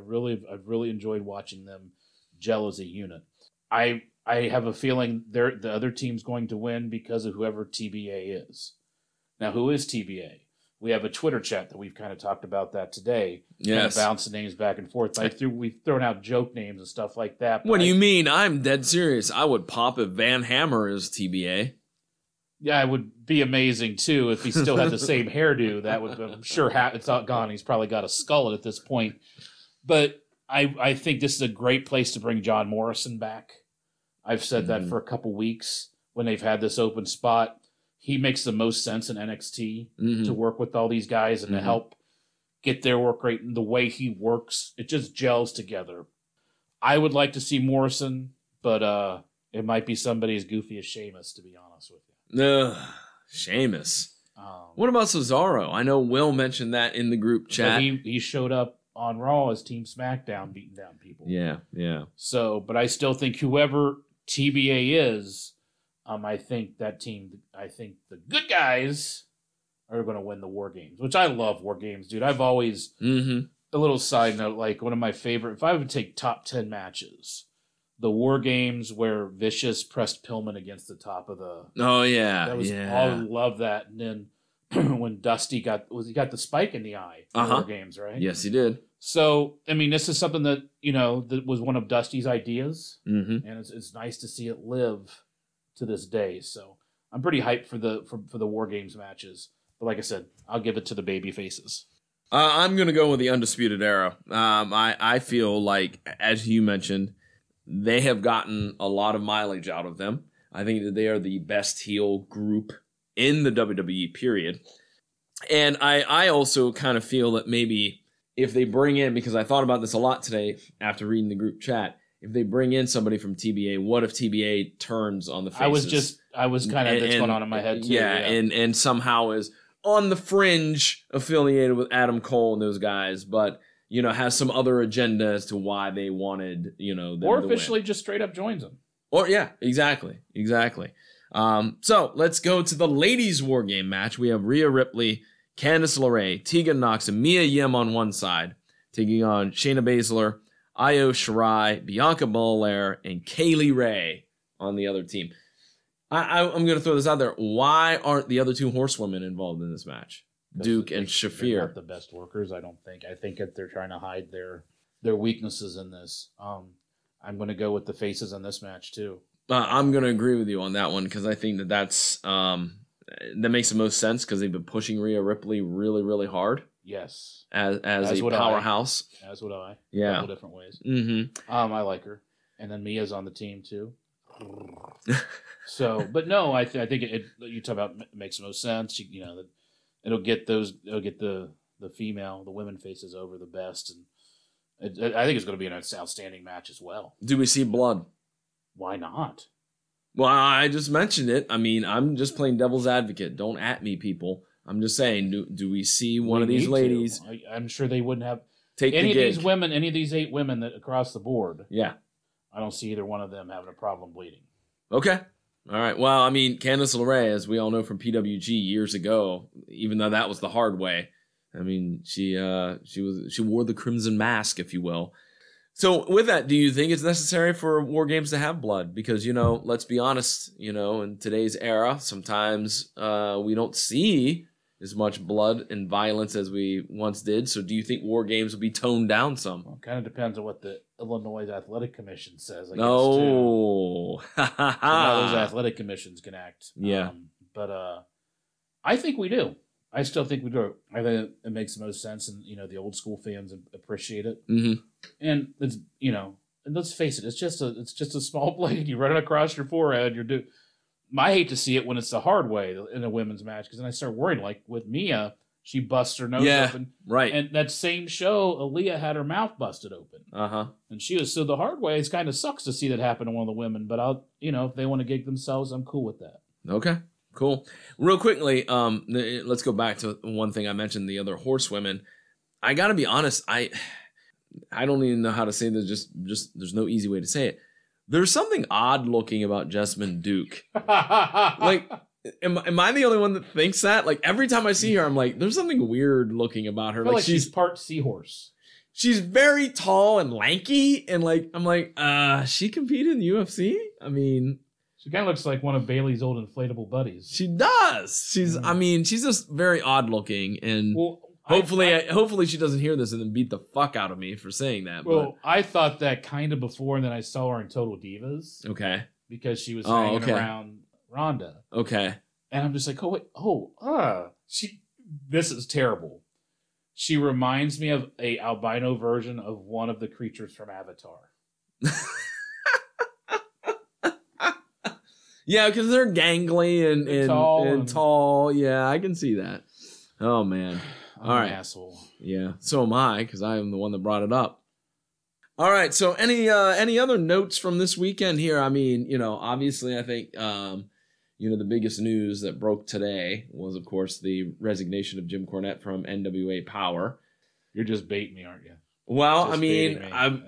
really enjoyed watching them gel as a unit. I have a feeling the other team's going to win because of whoever TBA is. Now, who is TBA? We have a Twitter chat that we've kind of talked about that today. Yes. Kind of bouncing names back and forth. We've thrown out joke names and stuff like that. What do you mean? I'm dead serious. I would pop if Van Hammer is TBA. Yeah, it would be amazing, too, if he still had the same hairdo. That would, I'm sure, it's not gone. He's probably got a skull at this point. But I think this is a great place to bring John Morrison back. I've said that for a couple weeks when they've had this open spot. He makes the most sense in NXT to work with all these guys and to help get their work rate. And the way he works, it just gels together. I would like to see Morrison, but it might be somebody as goofy as Sheamus, to be honest with you. Sheamus. What about Cesaro? I know Will mentioned that in the group chat. He showed up on Raw as Team SmackDown, beating down people. Yeah. So, but I still think whoever TBA is, I think the good guys are going to win the War Games, which I love War Games, dude. I've always, a little side note, like one of my favorite, if I would take top 10 matches, the War Games where Vicious pressed Pillman against the top of the. Oh, yeah. That was, I love that. And then when Dusty got the spike in the eye in War Games, right? Yes, he did. So, I mean, this is something that, that was one of Dusty's ideas. And it's nice to see it live to this day. So I'm pretty hyped for the War Games matches. But like I said, I'll give it to the baby faces. I'm going to go with the Undisputed Era. I feel like, as you mentioned, they have gotten a lot of mileage out of them. I think that they are the best heel group in the WWE, period. And I also kind of feel that maybe if they bring in, because I thought about this a lot today after reading the group chat, if they bring in somebody from TBA, what if TBA turns on the faces? I was kind of, that's going on in my head too. Yeah, and somehow is on the fringe affiliated with Adam Cole and those guys, but, has some other agenda as to why they wanted, them or to officially win. just straight up joins them. Or, yeah, exactly. So let's go to the ladies' War Game match. We have Rhea Ripley, Candice LeRae, Tegan Nox, and Mia Yim on one side, taking on Shayna Baszler, Io Shirai, Bianca Belair, and Kaylee Ray on the other team. I'm going to throw this out there. Why aren't the other two horsewomen involved in this match? Duke and Shafir. They're not the best workers, I don't think. I think that they're trying to hide their weaknesses in this. I'm going to go with the faces in this match, too. I'm going to agree with you on that one because I think that makes the most sense because they've been pushing Rhea Ripley really, really hard. Yes. As a powerhouse. As would I. Yeah. A couple different ways. I like her. And then Mia's on the team, too. So, but no, I think it you talk about makes the most sense. It'll get the women faces over the best. And I think it's going to be an outstanding match as well. Do we see blood? Why not? Well, I just mentioned it. I mean, I'm just playing devil's advocate. Don't at me, people. I'm just saying, do we see one of these ladies? I'm sure they wouldn't have. take any the of gig. these women, any of these 8 women that across the board, Yeah. I don't see either one of them having a problem bleeding. Okay. All right. Well, I mean, Candice LeRae, as we all know from PWG years ago, even though that was the hard way, I mean, she wore the crimson mask, if you will. So with that, do you think it's necessary for war games to have blood? Because, let's be honest, in today's era, sometimes we don't see as much blood and violence as we once did. So do you think war games will be toned down some? Well, it kind of depends on what the Illinois Athletic Commission says, I guess, No. too. How those athletic commissions can act. Yeah. But I think we do. I still think we do. I think it makes the most sense, and the old school fans appreciate it. Mm-hmm. And it's and let's face it, it's just a small blade. You run it across your forehead. I hate to see it when it's the hard way in a women's match, because then I start worrying. Like with Mia, she busts her nose open. Right. And that same show, Aaliyah had her mouth busted open. Uh-huh. And she was, so the hard way, it kind of sucks to see that happen to one of the women, but if they want to gig themselves, I'm cool with that. Okay, cool. Real quickly, let's go back to one thing I mentioned, the other horsewomen. I got to be honest, I don't even know how to say this, just there's no easy way to say it. There's something odd looking about Jessamine Duke. Like, am I the only one that thinks that? Like, every time I see her, I'm like, there's something weird looking about her. I feel like she's part seahorse. She's very tall and lanky, and I'm like, she competed in the UFC? I mean, she kind of looks like one of Bailey's old inflatable buddies. She does. She's just very odd looking, and hopefully she doesn't hear this and then beat the fuck out of me for saying that. Well, I thought that kind of before, and then I saw her in Total Divas. Okay. Because she was hanging around Ronda. Okay. And I'm just like, this is terrible. She reminds me of a albino version of one of the creatures from Avatar. Yeah, because they're gangly and tall. Yeah, I can see that. Oh, man. All right. Asshole. Yeah, so am I, because I am the one that brought it up. All right, so any other notes from this weekend here? I mean, obviously I think, the biggest news that broke today was, of course, the resignation of Jim Cornette from NWA Power. You're just baiting me, aren't you? Well, I mean,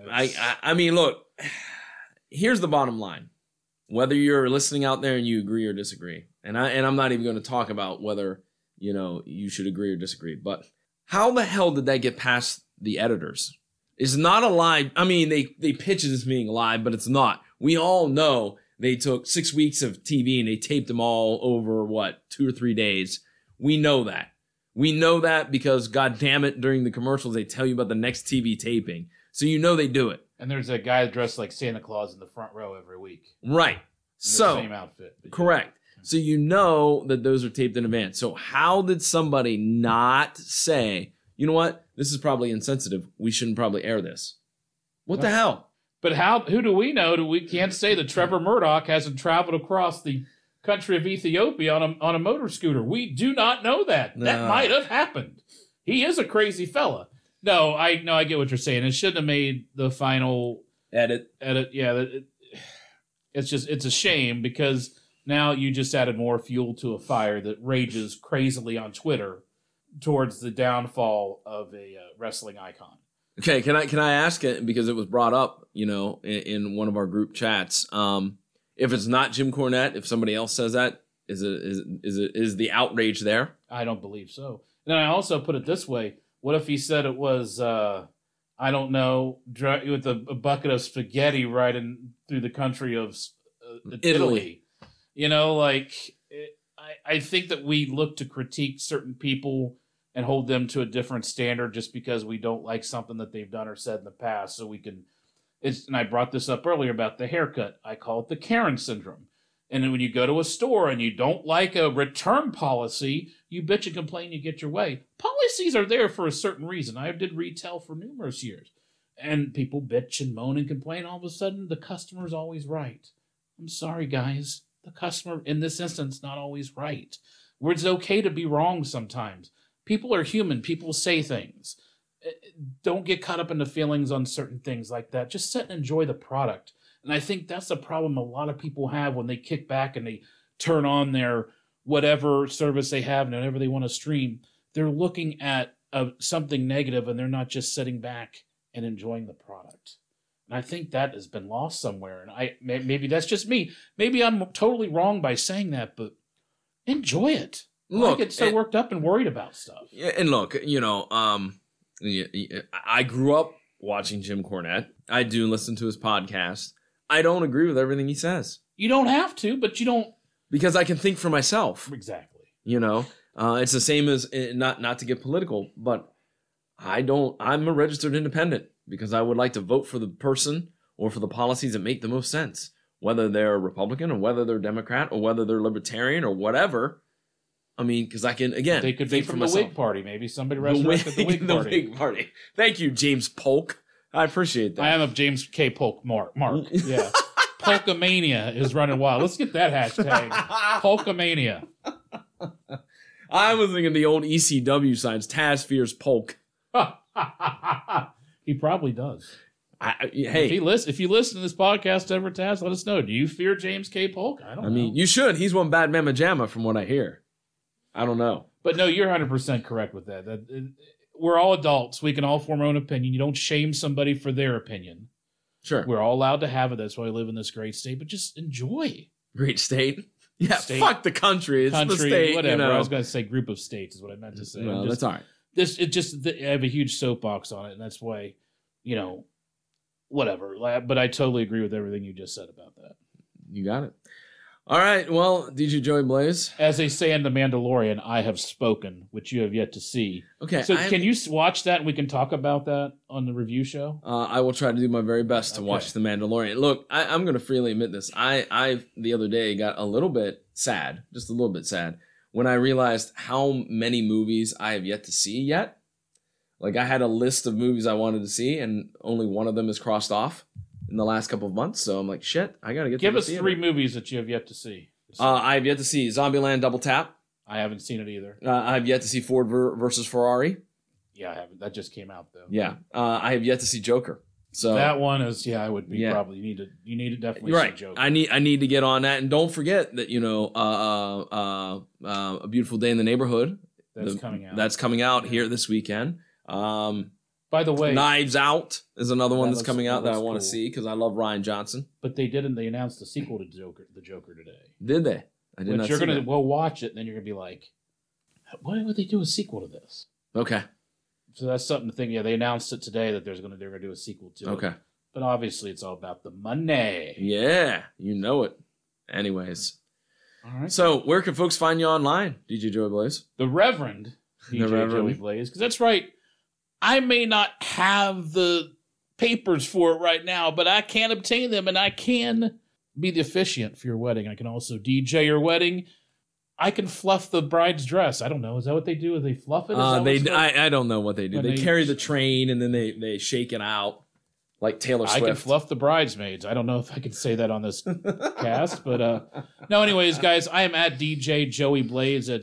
I mean, look, here's the bottom line. Whether you're listening out there and you agree or disagree, and I'm not even going to talk about whether, you should agree or disagree, but how the hell did that get past the editors? It's not a live. I mean, they pitch it as being live, but it's not. We all know they took 6 weeks of TV and they taped them all over, 2 or 3 days. We know that. We know that because, God damn it, during the commercials, they tell you about the next TV taping. So they do it. And there's a guy dressed like Santa Claus in the front row every week. Right. So, the same outfit. Correct. So you know that those are taped in advance. So how did somebody not say, you know what? This is probably insensitive. We shouldn't probably air this. What the hell? But who do we know? We can't say that Trevor Murdoch hasn't traveled across the country of Ethiopia on a motor scooter. We do not know that. No. That might have happened. He is a crazy fella. No, I get what you're saying. It shouldn't have made the final edit. Yeah, it's a shame because now you just added more fuel to a fire that rages crazily on Twitter towards the downfall of a wrestling icon. Okay, can I ask it because it was brought up, in one of our group chats. If it's not Jim Cornette, if somebody else says that, is the outrage there? I don't believe so. And then I also put it this way: what if he said it was I don't know, with a bucket of spaghetti riding through the country of Italy? I think that we look to critique certain people and hold them to a different standard just because we don't like something that they've done or said in the past. So we can, and I brought this up earlier about the haircut. I call it the Karen syndrome. And then when you go to a store and you don't like a return policy, you bitch and complain, you get your way. Policies are there for a certain reason. I did retail for numerous years. And people bitch and moan and complain. All of a sudden, the customer's always right. I'm sorry, guys. The customer, in this instance, not always right. Where it's okay to be wrong sometimes. People are human. People say things. Don't get caught up in the feelings on certain things like that. Just sit and enjoy the product. And I think that's the problem a lot of people have when they kick back and they turn on their whatever service they have and whatever they want to stream. They're looking at something negative and they're not just sitting back and enjoying the product. And I think that has been lost somewhere. And maybe that's just me. Maybe I'm totally wrong by saying that, but enjoy it. Look, I get so worked up and worried about stuff. And look, I grew up watching Jim Cornette. I do listen to his podcast. I don't agree with everything he says. You don't have to, but you don't. Because I can think for myself. Exactly. It's the same as, not to get political, but I'm a registered independent because I would like to vote for the person or for the policies that make the most sense, whether they're Republican or whether they're Democrat or whether they're Libertarian or whatever. I mean, because I can, again, they could be think from for the myself. Whig Party. Maybe somebody resurrected the Whig Party. The Whig Party. Thank you, James Polk. I appreciate that. I am a James K. Polk Mark. Yeah. Polkamania is running wild. Let's get that hashtag. Polkamania. I was thinking the old ECW signs, Taz fears Polk. He probably does. Hey. If you listen to this podcast ever, Taz, let us know. Do you fear James K. Polk? I don't know. I mean, you should. He's one bad mamma jamma from what I hear. I don't know. But no, you're 100% correct with that. We're all adults. We can all form our own opinion. You don't shame somebody for their opinion. Sure. We're all allowed to have it. That's why we live in this great state. But just enjoy. Great state? Yeah, State. Fuck the country. It's the state, whatever. I was going to say group of states is what I meant to say. No, that's all right. I have a huge soapbox on it, and that's why, whatever. But I totally agree with everything you just said about that. You got it. All right. Well, DJ Joey Blaze. As they say in The Mandalorian, I have spoken, which you have yet to see. Okay. So can you watch that and we can talk about that on the review show? I will try to do my very best to watch The Mandalorian. Look, I'm going to freely admit this. I the other day got a little bit sad, just a little bit sad, when I realized how many movies I have yet to see yet. Like, I had a list of movies I wanted to see, and only one of them is crossed off in the last couple of months. So I'm like, shit, I got to get Give to us the 3 movies that you have yet to see. I have yet to see Zombieland Double Tap. I haven't seen it either. I have yet to see Ford versus Ferrari. Yeah, I haven't. That just came out, though. Yeah. I have yet to see Joker. So that one is, I would be probably, you need to definitely see Joker. I need to get on that. And don't forget that, A Beautiful Day in the Neighborhood. Coming out. That's coming out here this weekend. By the way, Knives Out is another one that's coming out that I want to see because I love Rian Johnson. But they announced the sequel to the Joker today. Did they? I did not see that. We'll watch it, and then you're gonna be like, why would they do a sequel to this? Okay. So that's something to think. Yeah, they announced it today that they're gonna do a sequel to it. Okay. But obviously, it's all about the money. Yeah, you know it. Anyways. All right. So where can folks find you online, DJ Joey Blaze? The Reverend DJ Joey Blaze, because that's right. I may not have the papers for it right now, but I can obtain them, and I can be the officiant for your wedding. I can also DJ your wedding. I can fluff the bride's dress. I don't know. Is that what they do? They fluff it? I don't know what they do. They carry the train, and then they shake it out like Taylor Swift. I can fluff the bridesmaids. I don't know if I can say that on this cast, but no. Anyways, guys, I am at DJ Joey Blaze. That's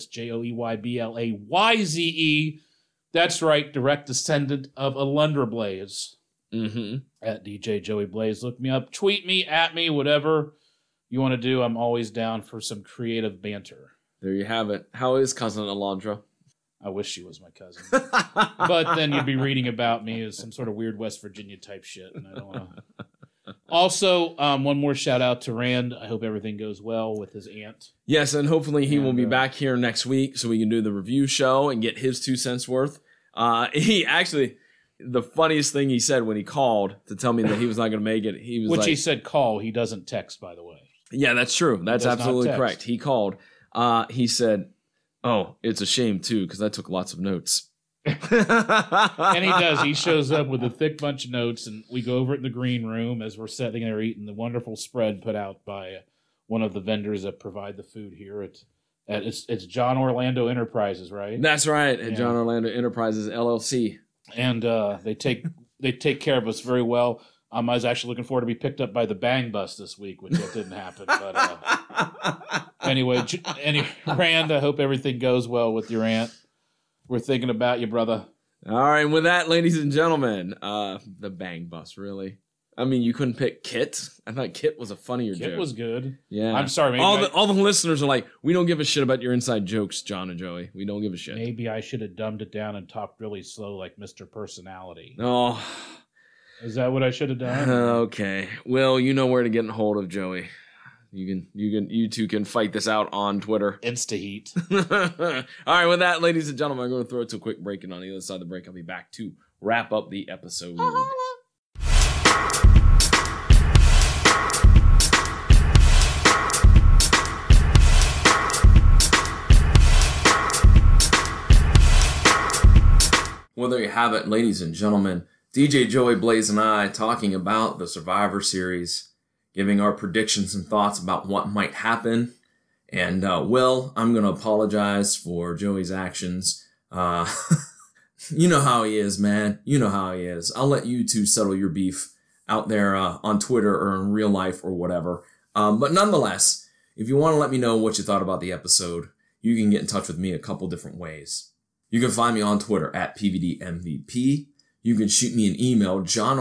JoeyBlayze. That's right, direct descendant of Alundra Blaze. Mm-hmm. At DJ Joey Blaze. Look me up. Tweet me, at me, whatever you want to do. I'm always down for some creative banter. There you have it. How is cousin Alundra? I wish she was my cousin. But then you'd be reading about me as some sort of weird West Virginia type shit, and I don't want to. Also, one more shout out to Rand. I hope everything goes well with his aunt. Yes, and hopefully he will be back here next week so we can do the review show and get his 2 cents worth. He actually, the funniest thing he said when he called to tell me that he was not going to make it, he was he said call. He doesn't text, by the way. Yeah, that's true. That's absolutely correct. He called. He said, oh, it's a shame too because I took lots of notes. And he does. He shows up with a thick bunch of notes, and we go over it in the green room as we're sitting there eating the wonderful spread put out by one of the vendors that provide the food here at it's John Orlando Enterprises, right? That's right, at John Orlando Enterprises LLC. And they take care of us very well. I was actually looking forward to be picked up by the Bang Bus this week, which that didn't happen. But anyway, Rand, I hope everything goes well with your aunt. We're thinking about you, brother. All right, with that, ladies and gentlemen, the Bang Bus, really? I mean, you couldn't pick Kit? I thought Kit was a funnier joke. Kit was good. Yeah. I'm sorry. Maybe all the listeners are like, we don't give a shit about your inside jokes, John and Joey. We don't give a shit. Maybe I should have dumbed it down and talked really slow like Mr. Personality. Oh. Is that what I should have done? Okay. Well, you know where to get a hold of Joey. You two can fight this out on Twitter. Insta-heat. All right, with that, ladies and gentlemen, I'm going to throw it to a quick break, and on the other side of the break, I'll be back to wrap up the episode. Well, there you have it, ladies and gentlemen. DJ Joey Blaze and I talking about the Survivor Series, giving our predictions and thoughts about what might happen. And, Will, I'm going to apologize for Joey's actions. You know how he is, man. You know how he is. I'll let you two settle your beef out there on Twitter or in real life or whatever. But nonetheless, if you want to let me know what you thought about the episode, you can get in touch with me a couple different ways. You can find me on Twitter at PVDMVP. You can shoot me an email,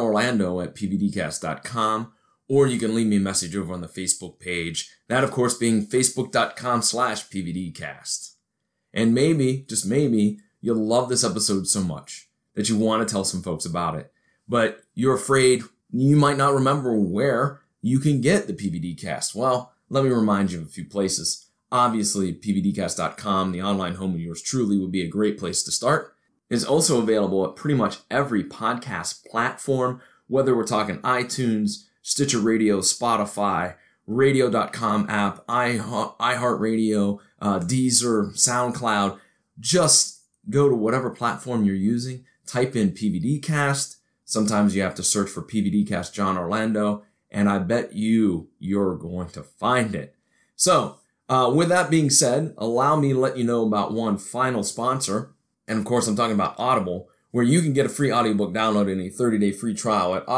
johnorlando@pvdcast.com, or you can leave me a message over on the Facebook page. That, of course, being facebook.com/PVDcast. And maybe, just maybe, you'll love this episode so much that you want to tell some folks about it. But you're afraid you might not remember where you can get the PVDcast. Well, let me remind you of a few places. Obviously, pvdcast.com, the online home of yours truly, would be a great place to start. It's also available at pretty much every podcast platform, whether we're talking iTunes, Stitcher Radio, Spotify, radio.com app, iHeartRadio, Deezer, SoundCloud. Just go to whatever platform you're using, type in PVDcast. Sometimes you have to search for PVDcast John Orlando, and I bet you're going to find it. So, with that being said, allow me to let you know about one final sponsor. And of course, I'm talking about Audible, where you can get a free audiobook download and a 30-day free trial at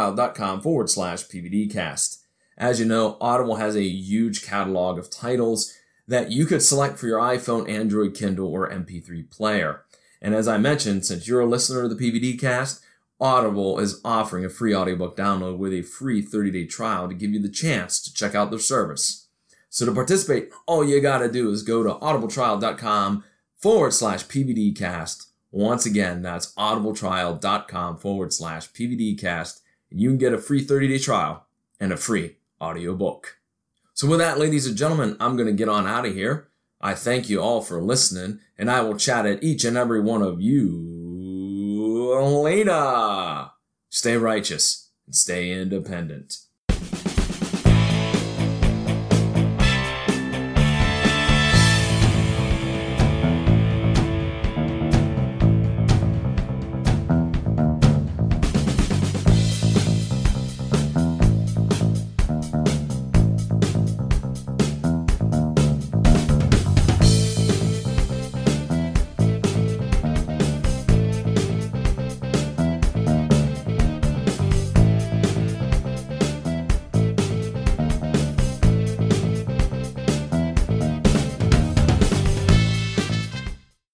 audibletrial.com/PVDcast. As you know, Audible has a huge catalog of titles that you could select for your iPhone, Android, Kindle, or MP3 player. And as I mentioned, since you're a listener to the PVDcast, Audible is offering a free audiobook download with a free 30-day trial to give you the chance to check out their service. So to participate, all you gotta do is go to audibletrial.com/PVDcast. Once again, that's audibletrial.com/PVDcast. And you can get a free 30-day trial and a free audiobook. So with that, ladies and gentlemen, I'm going to get on out of here. I thank you all for listening, and I will chat at each and every one of you later. Stay righteous and stay independent.